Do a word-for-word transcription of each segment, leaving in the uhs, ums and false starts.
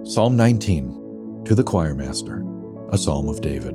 Psalm nineteen, to the choirmaster, a psalm of David.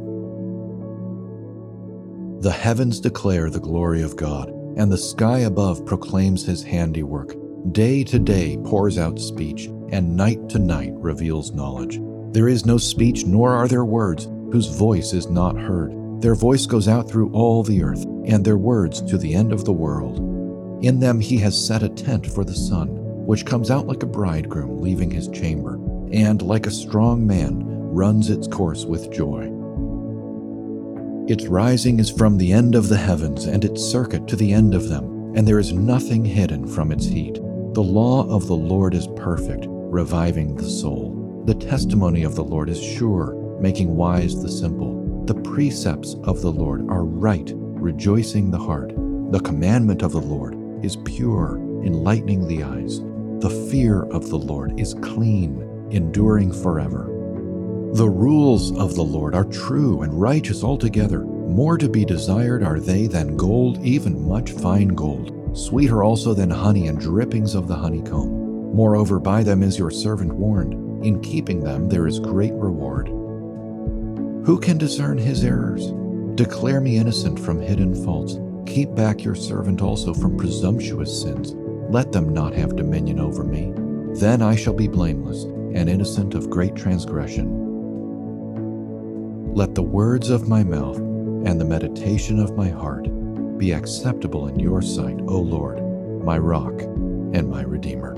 The heavens declare the glory of God, and the sky above proclaims his handiwork. Day to day pours out speech, and night to night reveals knowledge. There is no speech, nor are there words, whose voice is not heard. Their voice goes out through all the earth, and their words to the end of the world. In them he has set a tent for the sun, which comes out like a bridegroom leaving his chamber, and like a strong man runs its course with joy. Its rising is from the end of the heavens, and its circuit to the end of them, and there is nothing hidden from its heat. The law of the Lord is perfect, reviving the soul. The testimony of the Lord is sure, making wise the simple. The precepts of the Lord are right, rejoicing the heart. The commandment of the Lord is pure, enlightening the eyes. The fear of the Lord is clean, enduring forever. The rules of the Lord are true and righteous altogether. More to be desired are they than gold, even much fine gold. Sweeter also than honey and drippings of the honeycomb. Moreover, by them is your servant warned. In keeping them there is great reward. Who can discern his errors? Declare me innocent from hidden faults. Keep back your servant also from presumptuous sins. Let them not have dominion over me. Then I shall be blameless and innocent of great transgression. Let the words of my mouth and the meditation of my heart be acceptable in your sight, O Lord, my rock and my redeemer.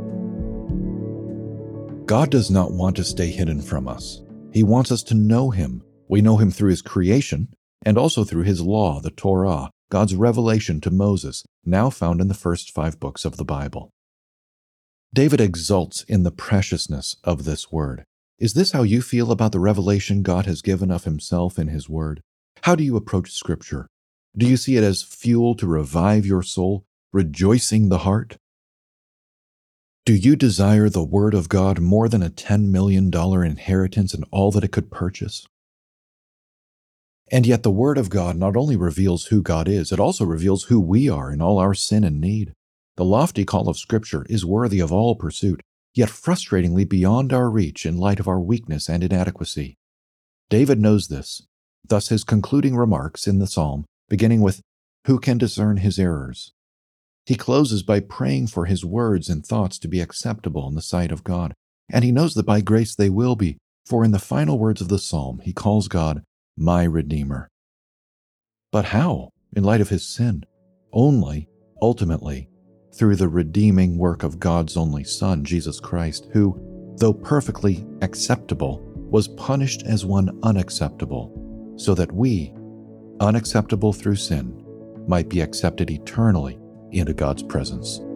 God does not want to stay hidden from us. He wants us to know him. We know him through his creation and also through his law, the Torah, God's revelation to Moses, now found in the first five books of the Bible. David exults in the preciousness of this word. Is this how you feel about the revelation God has given of himself in his word? How do you approach Scripture? Do you see it as fuel to revive your soul, rejoicing the heart? Do you desire the word of God more than a ten million dollars inheritance and all that it could purchase? And yet the word of God not only reveals who God is, it also reveals who we are in all our sin and need. The lofty call of Scripture is worthy of all pursuit, yet frustratingly beyond our reach in light of our weakness and inadequacy. David knows this. Thus his concluding remarks in the psalm, beginning with, "Who can discern his errors?" He closes by praying for his words and thoughts to be acceptable in the sight of God, and he knows that by grace they will be, for in the final words of the psalm he calls God my Redeemer. But how, in light of his sin? Only, ultimately, through the redeeming work of God's only Son, Jesus Christ, who, though perfectly acceptable, was punished as one unacceptable, so that we, unacceptable through sin, might be accepted eternally into God's presence.